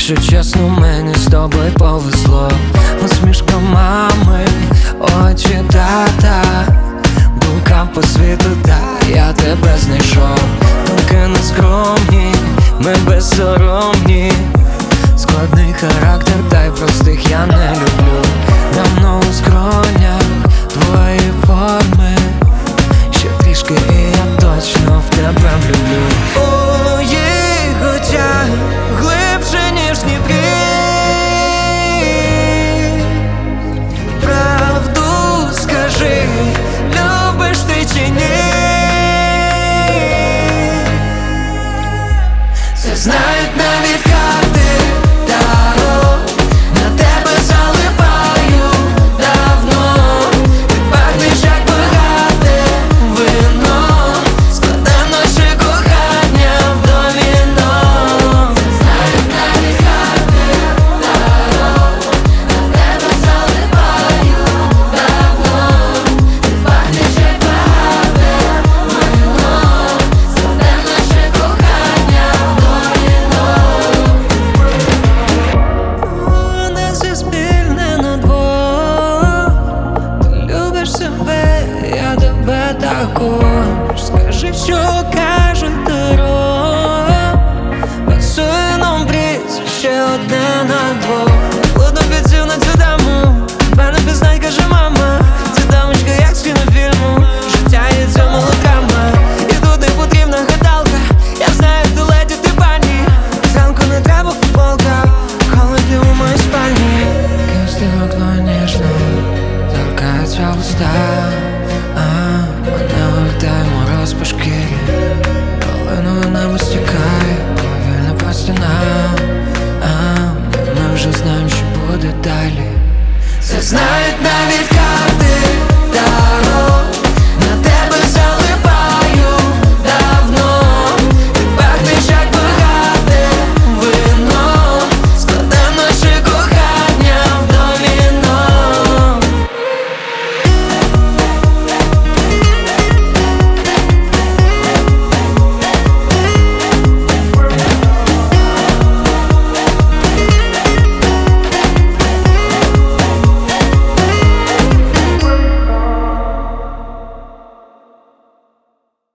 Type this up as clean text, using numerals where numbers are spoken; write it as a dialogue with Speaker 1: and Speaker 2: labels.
Speaker 1: Якщо чесно, мені з тобою повезло. Усмішка мами, очі тата, блукав по світу, та я тебе знайшов. Думки нескромні, ми безсоромні. Складний характер, та й простих я не люблю. Давно у скронях твої форми. Ще трішки і я точно в тебе влюблю. У їх очах глибше, ніж Дніпрі. Правду скажи, любиш ти чи ні? Це знають навіть карти. Скажи, що кажуть дорога, пасує нам прізвище одне на двох. Плотно підсів на цю даму, тебе не пізнай, каже мама. Ця дамочка як з кінофільму, життя є ця мелодрама. І тут не потрібна гадалка, я знаю, ти леді, ти пані. Зранку не треба футболка, коли ти у моїй спальні. Київське вікно ніжно, торкається уста. Мороз по шкірі, полинуло небо стікає, повільно по стінам. Ми вже знаємо, що буде далі. Це знають навіть